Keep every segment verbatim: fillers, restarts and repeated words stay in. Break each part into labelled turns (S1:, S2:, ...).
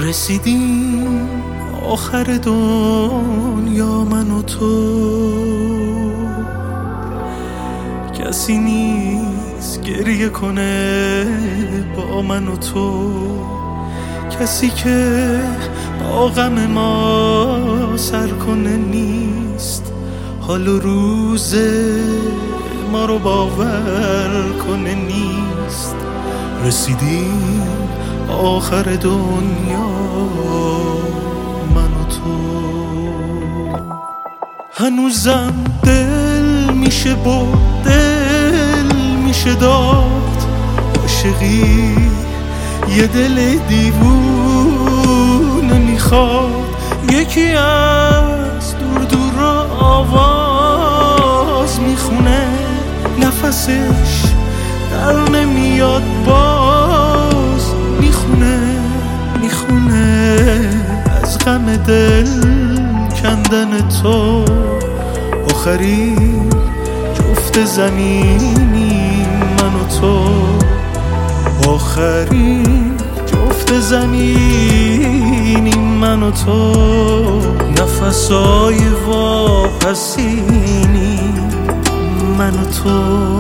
S1: رسیدیم آخر دنیا من و تو، کسی نیست گریه کنه با من و تو، کسی که با غم ما سر کنه نیست، حال و روز ما رو باور کنه نیست. رسیدیم آخر دنیا من و تو، هنوزم دل میشه برد، دل میشه داد، عاشقی یه دل دیوونه میخواد، یکی از دور دور را آواز میخونه، نفسش در نمیاد باز میخونه میخونه از غم دل کندن تو. آخرین جفت زمینی من و تو، آخرین جفت زمینی من و تو، نفسای واپسینی من و تو.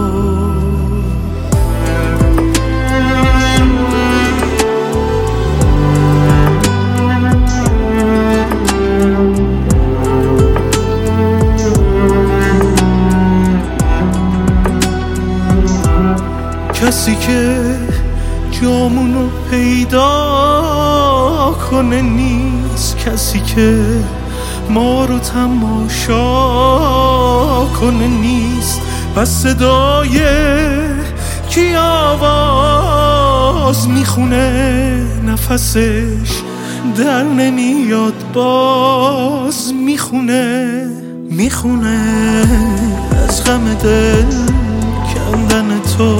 S1: کسی که جامونو پیدا کنه نیست، کسی که ما رو تماشا کنه نیست، پس صدای کی آواز میخونه، نفسش در نمیاد باز میخونه میخونه از غم دل کندن تو.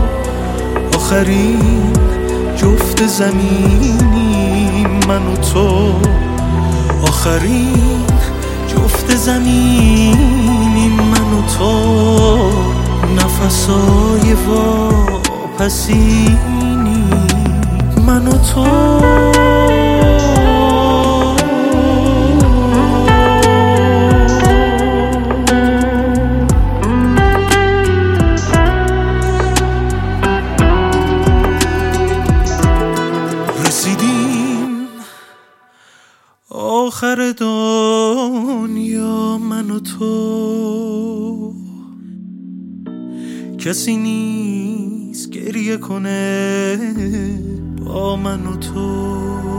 S1: آخرین جفت زمینی من و تو، آخرین جفت زمینی من و تو، نفسای واپسینی من و تو. آخر دنیا من و تو، کسی نیست گریه کنه با من و تو.